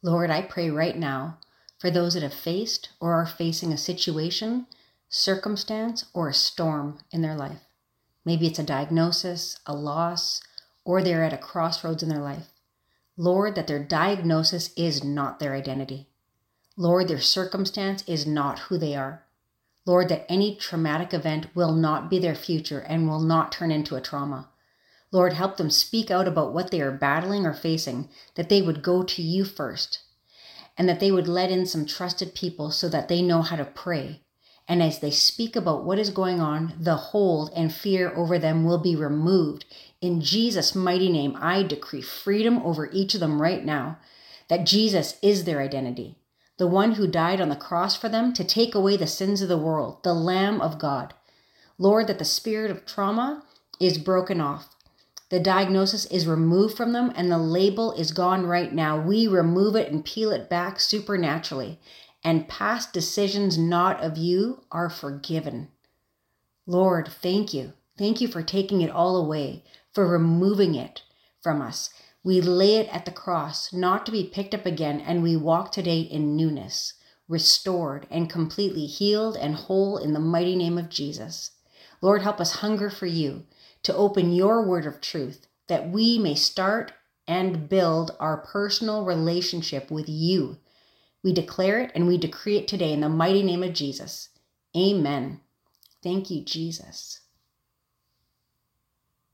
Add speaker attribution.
Speaker 1: Lord, I pray right now for those that have faced or are facing a situation, circumstance, or a storm in their life. Maybe it's a diagnosis, a loss, or they're at a crossroads in their life. Lord, that their diagnosis is not their identity. Lord, their circumstance is not who they are. Lord, that any traumatic event will not be their future and will not turn into a trauma. Lord, help them speak out about what they are battling or facing, that they would go to you first, and that they would let in some trusted people so that they know how to pray. And as they speak about what is going on, the hold and fear over them will be removed. In Jesus' mighty name, I decree freedom over each of them right now, that Jesus is their identity, the one who died on the cross for them to take away the sins of the world, the Lamb of God. Lord, that the spirit of trauma is broken off. The diagnosis is removed from them and the label is gone right now. We remove it and peel it back supernaturally. And past decisions not of you are forgiven. Lord, thank you. Thank you for taking it all away, for removing it from us. We lay it at the cross, not to be picked up again, and we walk today in newness, restored and completely healed and whole in the mighty name of Jesus. Lord, help us hunger for you, to open your word of truth, that we may start and build our personal relationship with you. We declare it and we decree it today in the mighty name of Jesus. Amen. Thank you, Jesus.